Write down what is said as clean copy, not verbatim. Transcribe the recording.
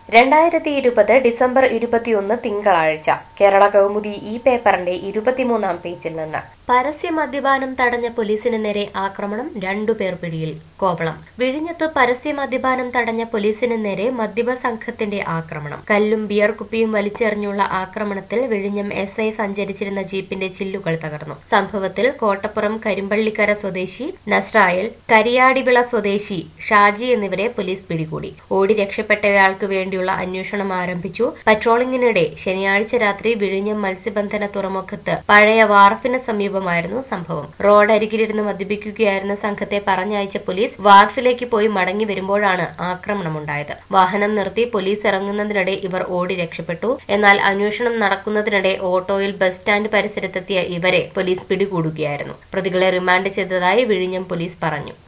2020 December 21 തിങ്കളാഴ്ച കേരള കൗമുദി ഈ പേപ്പറിന്റെ 23-ാം പേജിൽ നിന്ന് പരസ്യ മദ്യപാനം തടഞ്ഞ പോലീസിന് നേരെ ആക്രമണം, 2 പേർ പിടിയിൽ. കോവളം വിഴിഞ്ഞത്ത് പരസ്യ മദ്യപാനം തടഞ്ഞ പോലീസിന് നേരെ മദ്യപ സംഘത്തിന്റെ ആക്രമണം. കല്ലും ബിയർ കുപ്പിയും വലിച്ചെറിഞ്ഞുള്ള ആക്രമണത്തിൽ വിഴിഞ്ഞം SI സഞ്ചരിച്ചിരുന്ന ജീപ്പിന്റെ ചില്ലുകൾ തകർന്നു. സംഭവത്തിൽ കോട്ടപ്പുറം കരിമ്പള്ളിക്കര സ്വദേശി നസ്രായൽ, കരിയാടിവിള സ്വദേശി ഷാജി എന്നിവരെ പോലീസ് പിടികൂടി. ഓടി രക്ഷപ്പെട്ടയാൾക്ക് വേണ്ടിയുള്ള അന്വേഷണം ആരംഭിച്ചു. പട്രോളിംഗിനിടെ ശനിയാഴ്ച രാത്രി വിഴിഞ്ഞം മത്സ്യബന്ധന തുറമുഖത്ത് പഴയ വാർഫിന് സമീപമായിരുന്നു സംഭവം. റോഡരികിലിരുന്ന് മദ്യപിക്കുകയായിരുന്ന സംഘത്തെ പറഞ്ഞയച്ച പോലീസ് വാർഫിലേക്ക് പോയി മടങ്ങി വരുമ്പോഴാണ് ആക്രമണമുണ്ടായത്. വാഹനം നിർത്തി പോലീസ് ഇറങ്ങുന്നതിനിടെ ഇവർ ഓടി രക്ഷപ്പെട്ടു. എന്നാൽ അന്വേഷണം നടക്കുന്നതിനിടെ ഓട്ടോയിൽ ബസ് സ്റ്റാൻഡ് പരിസരത്തെത്തിയ ഇവരെ പോലീസ് പിടികൂടുകയായിരുന്നു. പ്രതികളെ റിമാൻഡ് ചെയ്തതായി വിഴിഞ്ഞം പോലീസ് പറഞ്ഞു.